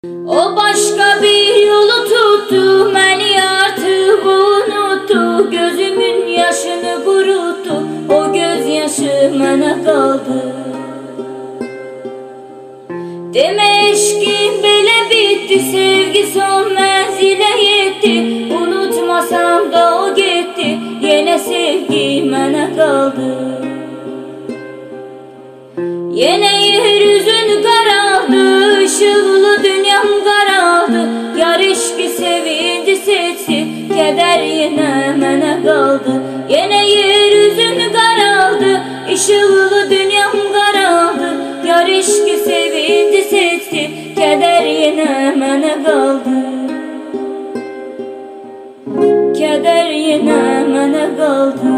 O başka bir yolu tuttu, beni artık unuttu. Gözümün yaşını kuruttu, o gözyaşı mənə qaldı. Deme eşkim belə bitti, sevgi son mənzilə yetdi. Unutmasam da o getdi, yenə sevgi mənə qaldı. Yenə yeryüzün qaraldı, ışıqlı dünyam qaraldı. Yar eşki sevinci seçdi, kədər yenə mənə qaldı. Yenə yeryüzün qaraldı, ışıqlı dünyam qaraldı. Yar eşki sevinci seçdi, kədər yenə mənə qaldı. Kədər yenə mənə qaldı.